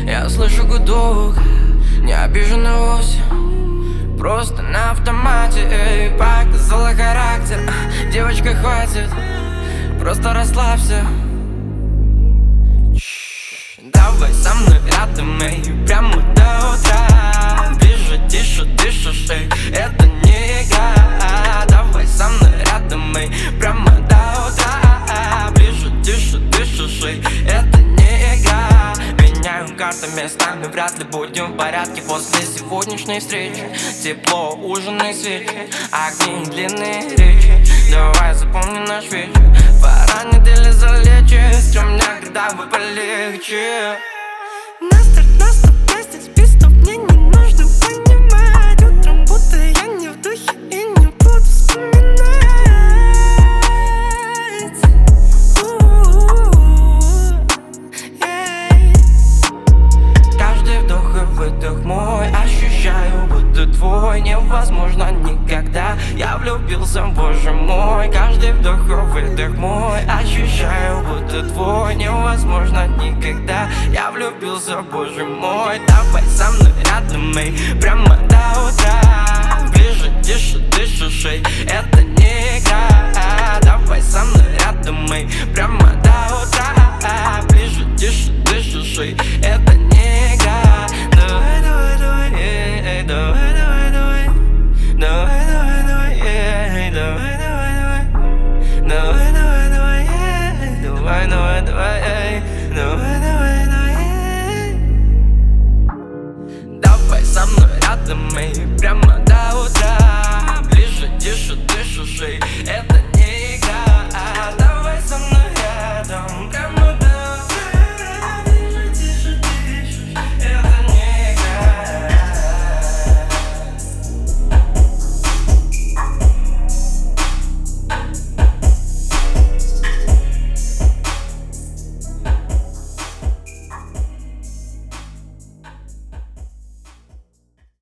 Я слышу гудок, не обижена вовсе, просто на автомате. Эй, показала характер, девочка, хватит, просто расслабься. Давай со мной рядом, эй, прямо до утра. Ближе, тише, дышишь, эй, это не игра. Давай со мной рядом, эй, прямо до утра. Ближе, тише, дышишь, эй, это не игра. Меняем карты местами, вряд ли будем в порядке после сегодняшней встречи. Тепло, ужин и свечи, огни, длинные речи. Давай запомни наш вечер, поранили, залечи. Стремня, когда вы полегче. На старт, здесь пистов мне не нужно понимать. Утром будто я не в духе и не буду вспоминать. Каждый вдох и выдох мой ощущаю, будто твой. Невозможно никогда, я влюбился, боже мой. Каждый вдох и выдох мой ощущаю, будто твой. Невозможно никогда, я влюбился, боже мой. Давай со мной рядом, эй, прямо до утра. Ближе, тише, дышишь, эй, это не игра. Давай со мной рядом, эй, прямо до утра. Ближе,